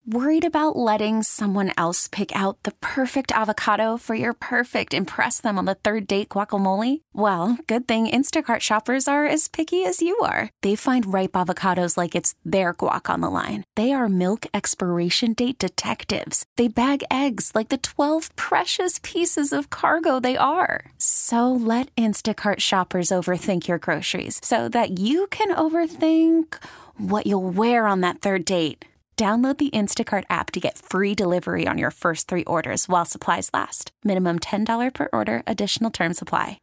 Worried about letting someone else pick out the perfect avocado for your perfect impress them on the third date guacamole? Well, good thing Instacart shoppers are as picky as you are. They find ripe avocados like it's their guac on the line. They are milk expiration date detectives. They bag eggs like the 12 precious pieces of cargo they are. So let Instacart shoppers overthink your groceries so that you can overthink what you'll wear on that third date. Download the Instacart app to get free delivery on your first 3 orders while supplies last. Minimum $10 per order. Additional terms apply.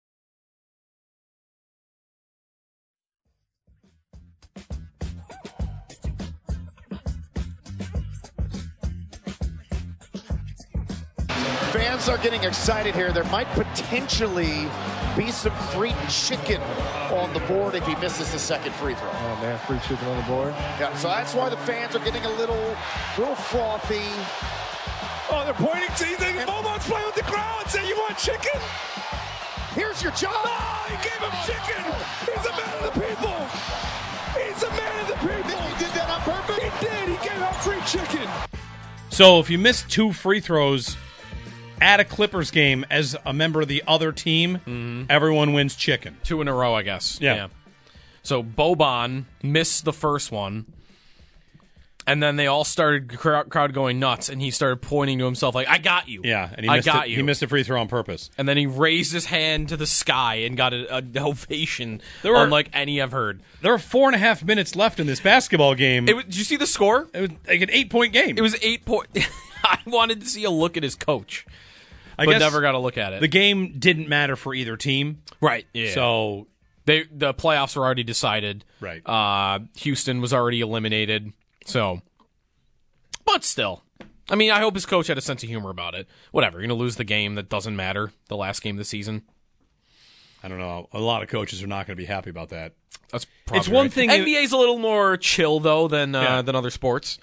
Fans are getting excited here. There might potentially be some free chicken on the board if he misses the second free throw. Oh man, free chicken on the board. Yeah, so that's why the fans are getting a little frothy. Oh, they're pointing to you. Bobo's playing with the crowd. Say, you want chicken? Here's your job. Oh, he gave him chicken. He's a man of the people. He's a man of the people. He did that on purpose? He did. He gave out free chicken. So if you miss 2 free throws at a Clippers game as a member of the other team, everyone wins chicken. 2 in a row, I guess. Yeah. So Boban missed the first one, and then they all started crowd going nuts, and he started pointing to himself like, I got you. Yeah, and he missed a free throw on purpose. And then he raised his hand to the sky and got an ovation unlike any I've heard. There were 4.5 minutes left in this basketball game. Did you see the score? It was like an 8-point game. It was 8 point. I wanted to see a look at his coach. I but guess never got a look at it. The game didn't matter for either team. Right. Yeah. So the playoffs were already decided. Right. Houston was already eliminated. So, but still. I mean, I hope his coach had a sense of humor about it. Whatever. You're going to lose the game that doesn't matter, the last game of the season. I don't know. A lot of coaches are not going to be happy about that. That's probably It's one right. thing. NBA's a little more chill, though, than other sports.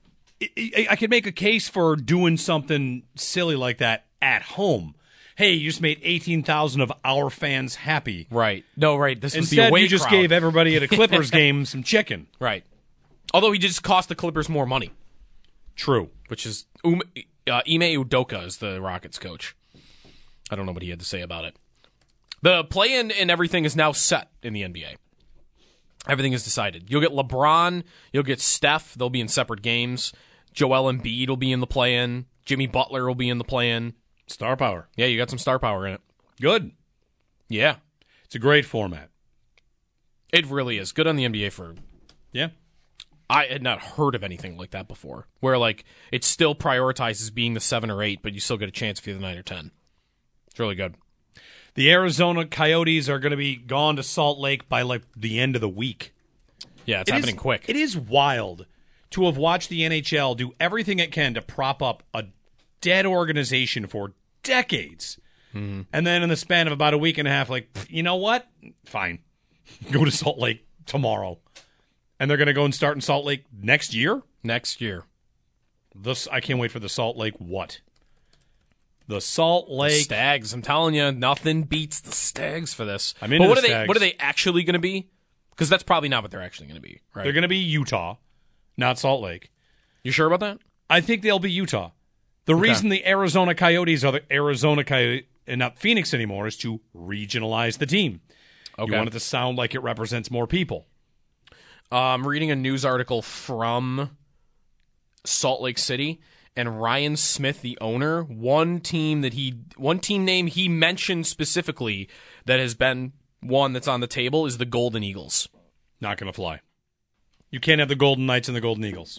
I could make a case for doing something silly like that at home. Hey, you just made 18,000 of our fans happy. Right. No, right. This was the Instead, away you just crowd. gave everybody at a Clippers game some chicken. Right. Although he just cost the Clippers more money. True. Which is Ime Udoka is the Rockets coach. I don't know what he had to say about it. The play-in and everything is now set in the NBA. Everything is decided. You'll get LeBron. You'll get Steph. They'll be in separate games. Joel Embiid will be in the play-in. Jimmy Butler will be in the play-in. Star power. Yeah, you got some star power in it. Good. Yeah. It's a great format. It really is. Good on the NBA for... Yeah. I had not heard of anything like that before, where like it still prioritizes being the 7 or 8, but you still get a chance if you're the 9 or 10. It's really good. The Arizona Coyotes are going to be gone to Salt Lake by like the end of the week. Yeah, it's happening quick. It is wild to have watched the NHL do everything it can to prop up a dead organization for decades. Mm-hmm. And then in the span of about a week and a half, like, you know what? Fine. Go to Salt Lake tomorrow. And they're going to go and start in Salt Lake next year? Next year. I can't wait for the Salt Lake what? The Salt Lake Stags. I'm telling you, nothing beats the Stags for this. I'm into but the Stags. What are they actually going to be? Because that's probably not what they're actually going to be. Right? They're going to be Utah, not Salt Lake. You sure about that? I think they'll be Utah. The reason the Arizona Coyotes are the Arizona Coyotes and not Phoenix anymore is to regionalize the team. Okay. You want it to sound like it represents more people. I'm reading a news article from Salt Lake City, and Ryan Smith, the owner, one team name he mentioned specifically that has been one that's on the table is the Golden Eagles. Not going to fly. You can't have the Golden Knights and the Golden Eagles.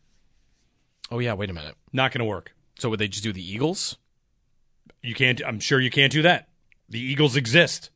Oh yeah, wait a minute. Not going to work. So would they just do the Eagles? You can't. I'm sure you can't do that. The Eagles exist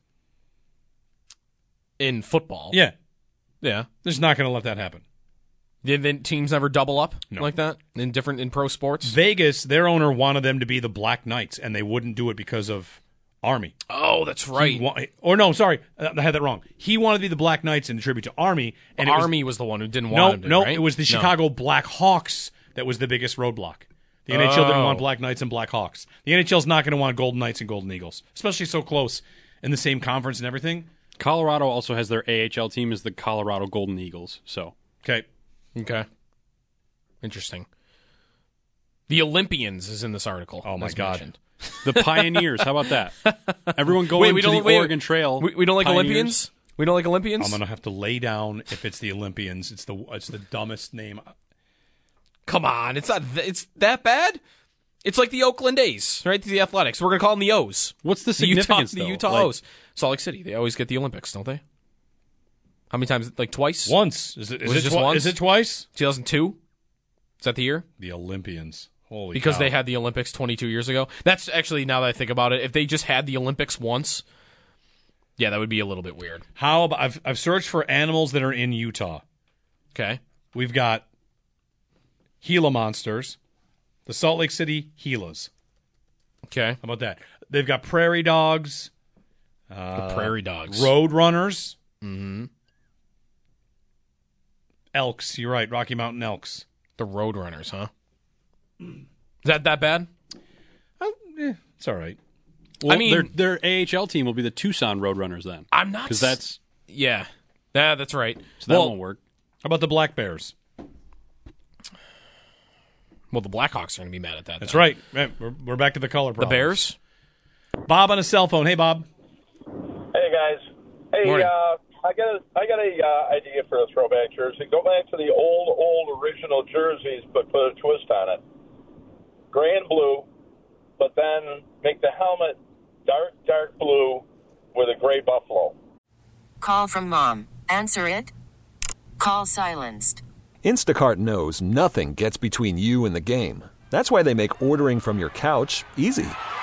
in football. Yeah. Yeah. They're just not going to let that happen. Did teams never double up No. like that in pro sports? Vegas, their owner wanted them to be the Black Knights, and they wouldn't do it because of Army. Oh, that's right. I had that wrong. He wanted to be the Black Knights in tribute to Army. And Army was the one who didn't want him to, right? It was the Chicago Black Hawks that was the biggest roadblock. The NHL didn't want Black Knights and Black Hawks. The NHL's not going to want Golden Knights and Golden Eagles, especially so close in the same conference and everything. Colorado also has their AHL team as the Colorado Golden Eagles. So Okay. Interesting. The Olympians is in this article. Oh, my as God. mentioned. The Pioneers. How about that? Everyone going to the Oregon Trail. We don't like Pioneers. Olympians? We don't like Olympians? I'm going to have to lay down if it's the Olympians. It's the dumbest name. Come on, it's that bad? It's like the Oakland A's, right? The Athletics. We're going to call them the O's. What's the significance, The though? Utah Like, O's. Salt Lake City. They always get the Olympics, don't they? How many times? Like twice? Once. Is it just once? Is it twice? 2002? Is that the year? The Olympians. Holy Because cow. they had the Olympics 22 years ago. That's actually, now that I think about it, if they just had the Olympics once, yeah, that would be a little bit weird. How about I've searched for animals that are in Utah. Okay. We've got Gila monsters, the Salt Lake City Gilas. Okay. How about that? They've got prairie dogs, The prairie dogs. road runners, elks. You're right, Rocky Mountain elks. The Roadrunners, huh? Is that bad? It's all right. Well, I mean- their AHL team will be the Tucson Roadrunners then. I'm not... Because that's Yeah. Yeah, that's right. so that Well, won't work. How about the Black Bears? Well, the Blackhawks are going to be mad at that. That's then. right. Man, we're back to the color The problems. Bears? Bob on a cell phone. Hey, Bob. Hey guys. Hey, Morning. I got a idea for a throwback jersey. Go back to the old original jerseys, but put a twist on it. Gray and blue, but then make the helmet dark blue with a gray buffalo. Call from mom. Answer it. Call silenced. Instacart knows nothing gets between you and the game. That's why they make ordering from your couch easy.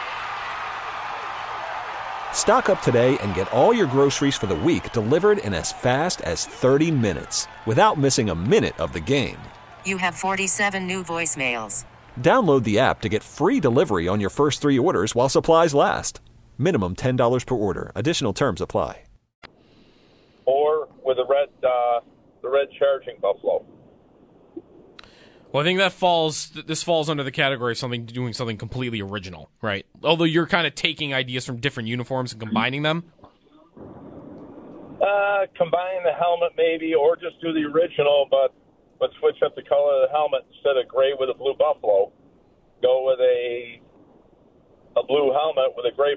Stock up today and get all your groceries for the week delivered in as fast as 30 minutes without missing a minute of the game. You have 47 new voicemails. Download the app to get free delivery on your first 3 orders while supplies last. Minimum $10 per order. Additional terms apply. Or with the red charging buffalo. Well, I think this falls under the category of doing something completely original, right? Although you're kind of taking ideas from different uniforms and combining them. Combine the helmet maybe, or just do the original, but switch up the color of the helmet instead of gray with a blue buffalo. Go with a blue helmet with a gray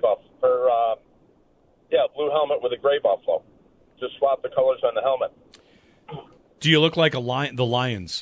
blue helmet with a gray buffalo. Just swap the colors on the helmet. Do you look like the Lions?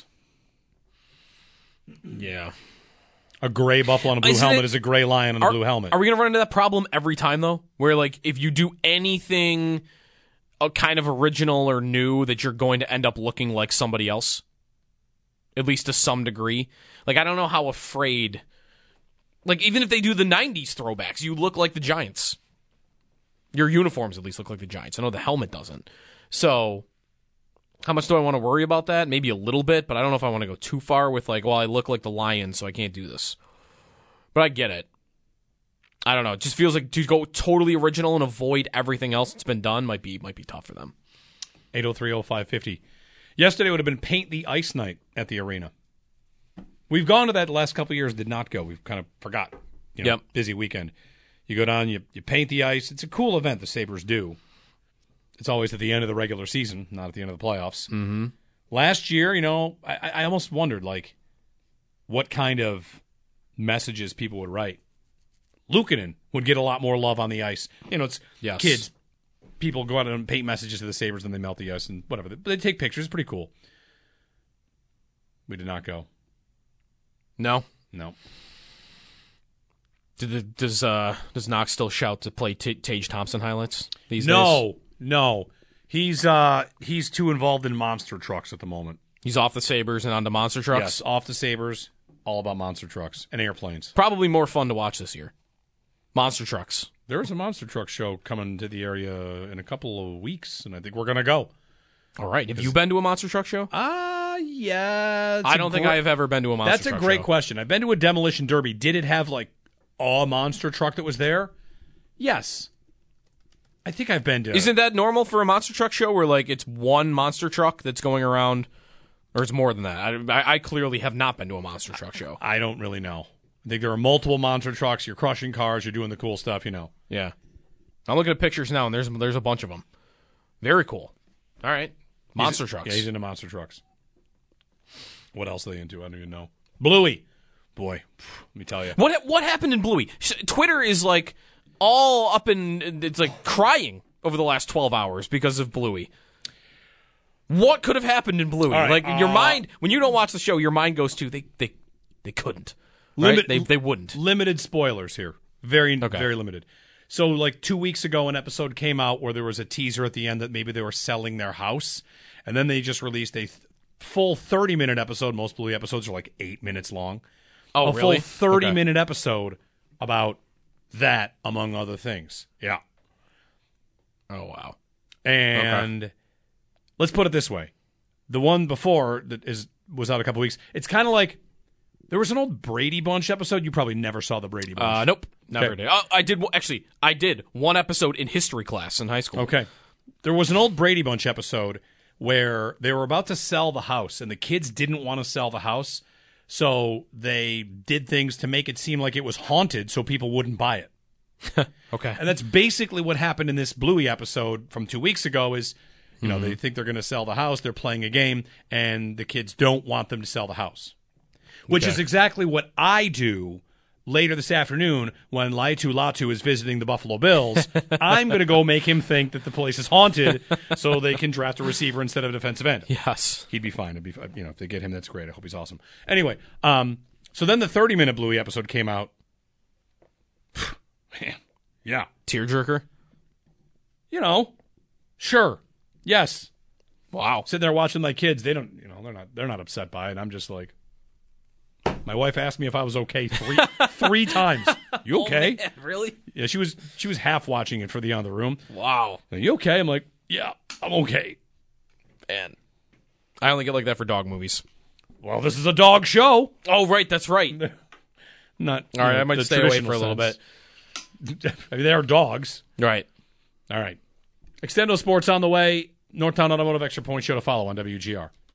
Yeah. A gray buffalo on a blue Isn't helmet it- is a gray lion on a blue helmet. Are we going to run into that problem every time, though? Where, like, if you do anything kind of original or new, that you're going to end up looking like somebody else? At least to some degree. Like, I don't know how afraid... Like, even if they do the 90s throwbacks, you look like the Giants. Your uniforms at least look like the Giants. I know the helmet doesn't. So... How much do I want to worry about that? Maybe a little bit, but I don't know if I want to go too far with, like, well, I look like the Lions, so I can't do this. But I get it. I don't know. It just feels like to go totally original and avoid everything else that's been done might be tough for them. 803-0550. Yesterday would have been Paint the Ice night at the arena. We've gone to that the last couple of years, did not go. We've kind of forgot. Yep. Busy weekend. You go down, you paint the ice. It's a cool event the Sabres do. It's always at the end of the regular season, not at the end of the playoffs. Mm-hmm. Last year, I almost wondered, like, what kind of messages people would write. Luukkonen would get a lot more love on the ice. It's kids. People go out and paint messages to the Sabres and they melt the ice and whatever. They take pictures. It's pretty cool. We did not go. No? No. Does Knox still shout to play Tage Thompson highlights these days? No. He's too involved in monster trucks at the moment. He's off the Sabres and onto monster trucks? Yes, off the Sabres, all about monster trucks and airplanes. Probably more fun to watch this year. Monster trucks. There is a monster truck show coming to the area in a couple of weeks, and I think we're going to go. All right. Have you been to a monster truck show? Yeah. I don't think I have ever been to a monster truck show. That's a great question. I've been to a demolition derby. Did it have, like, a monster truck that was there? Yes. I think I've been to... Isn't that normal for a monster truck show where, like, it's one monster truck that's going around, or it's more than that? I clearly have not been to a monster truck show. I don't really know. I think there are multiple monster trucks. You're crushing cars. You're doing the cool stuff, Yeah. I'm looking at pictures now, and there's a bunch of them. Very cool. All right. Monster trucks. Yeah, he's into monster trucks. What else are they into? I don't even know. Bluey boy, let me tell you. What happened in Bluey? Twitter is like all up in, it's like crying over the last 12 hours because of Bluey. What could have happened in Bluey? Right, like your mind, when you don't watch the show, your mind goes to they couldn't. Right? They wouldn't. Limited spoilers here. Very limited. So like 2 weeks ago, an episode came out where there was a teaser at the end that maybe they were selling their house. And then they just released a full 30-minute episode. Most Bluey episodes are like 8 minutes long. Oh, really? A full 30-minute episode about that, among other things. Yeah. Oh, wow. And let's put it this way. The one before that was out a couple weeks. It's kind of like there was an old Brady Bunch episode. You probably never saw the Brady Bunch. Nope. Never did. I did. Actually, I did one episode in history class in high school. Okay. There was an old Brady Bunch episode where they were about to sell the house, and the kids didn't want to sell the house, so they did things to make it seem like it was haunted so people wouldn't buy it. Okay. And that's basically what happened in this Bluey episode from 2 weeks ago is, you know, they think they're going to sell the house, they're playing a game, and the kids don't want them to sell the house. Which is exactly what I do later this afternoon when Laiatu Latu is visiting the Buffalo Bills. I'm going to go make him think that the place is haunted so they can draft a receiver instead of a defensive end. Yes. He'd be fine. If they get him, that's great. I hope he's awesome. Anyway, so then the 30-minute Bluey episode came out. Man, yeah. Tearjerker? You know, sure. Yes. Wow. Sitting there watching my kids, they're not upset by it. I'm just like, my wife asked me if I was okay three times. You okay? Oh, man, really? Yeah, she was half watching it for the other room. Wow. Are you okay? I'm like, yeah, I'm okay. Man, I only get like that for dog movies. Well, this is a dog show. Oh, right, that's right. Not all right. I might stay away for a little bit. I mean, they are dogs. Right. All right. Extendo Sports on the way. Northtown Automotive Extra Point Show to follow on WGR.